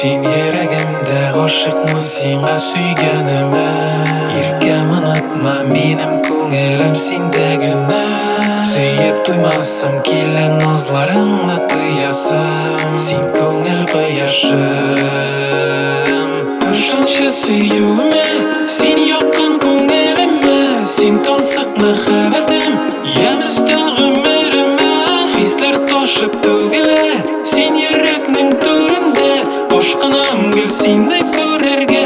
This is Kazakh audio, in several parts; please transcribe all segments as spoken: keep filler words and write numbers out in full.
Сен ерегімді ғашықмын сеңа сүйгеніме Еркем ұнатма менім көңілім сендегіні Сүйіп туймасым келі назларыңны тыясым Сен көңіл қияшым Қашанша сүйуіме сен яқын көңіліме Сен тансық махаббатым емізді ғұмырыма Хислер ташып төгілі сен ерекнің төрінде Бошқынам кел сені көрерге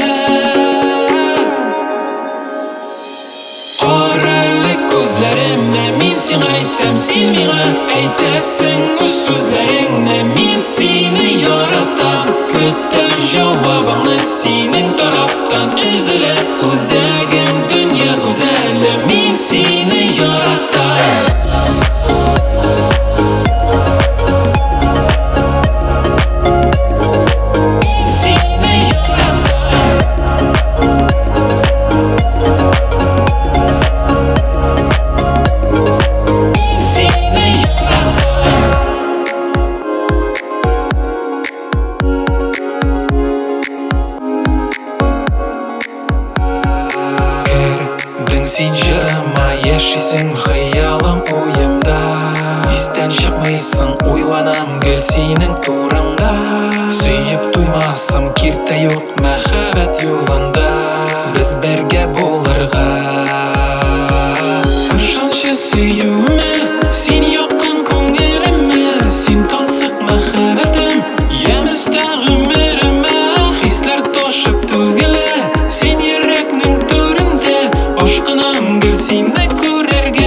Қаралы көзлеріме мен сен айтам Сен миға әйтәсің өз сөздеріңні Мен сені яратам Күттім жауабыңны сенің тарафтан Үзілі өзегім дүния güzeli Мен сені яратам Сен жырыма яшисің қиялым ойымда Естен шықмайсың ойланам кел сенің турыңда Сүйіп туймасым керте yok мәхәббәт юлында Біз бірге болырға Қашанша сүйуіме сен яқын көңіліме Сен тансық мәхәббәтім емізді ғұмырыма Хислер ташып төгілі сен ерекнің төрінде Бошқынам кел сені көрерге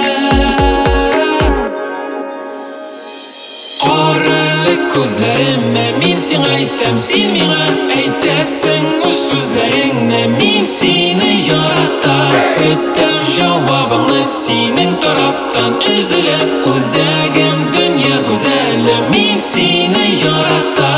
Қаралы көзлеріме мен сен айтам Сен миға әйтәсің өз сөздеріңні Мен сені яратам Күттім жауабыңны сенің тарафтан Үзілі өзегім дүния güzeli Мен сені яратам